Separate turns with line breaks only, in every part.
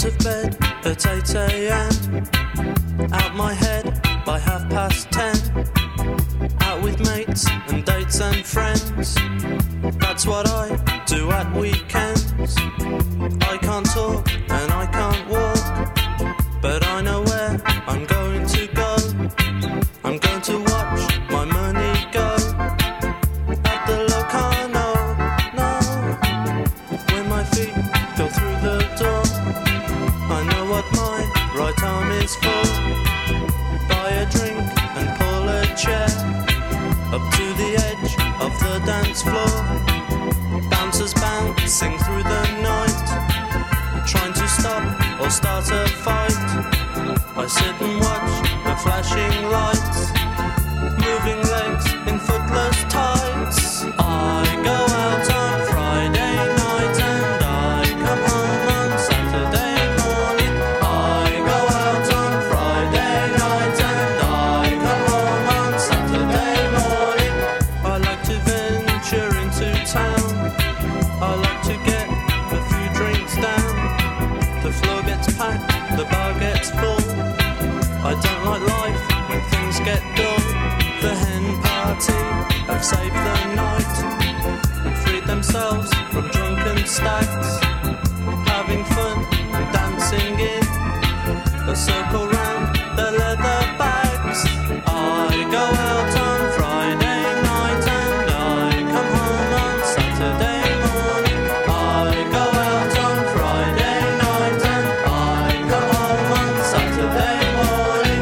Out of bed at 8 a.m. Out my head by 10:30. Out with mates and dates and friends. That's what I do at weekends. I can't talk and I can't walk, but I know where I'm going to go. I'm going to watch my money go at the Locarno, no. When my feet go through the door, I know what my right arm is for. Buy a drink and pull a chair up to the edge of the dance floor. Bouncers bouncing through the night, trying to stop or start a fight. I sit and watch the flashing lights, moving legs in footless tights. I go out on Friday night and I come home on Saturday morning. I go out on Friday night and I come home on Saturday morning. I like to venture into town. I like to get a few drinks down. The floor gets packed, the bar gets full. I don't like life when things get dull. The hen party have saved the night and freed themselves from drunken stags, having fun and dancing in a circle round their leather bags. I go out on Friday night and I come home on Saturday morning. I go out on Friday night and I come home on Saturday morning.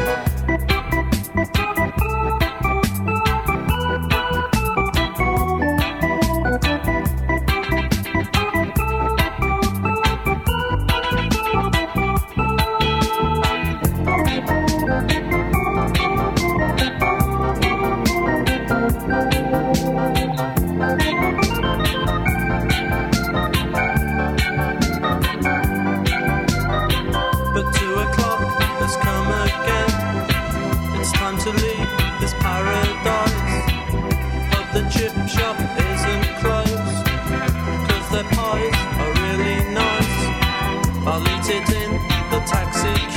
But 2 o'clock has come again. It's time to leave this paradise. Hope the chip shop isn't closed, 'cause their pies are really nice. I'll eat it in the taxi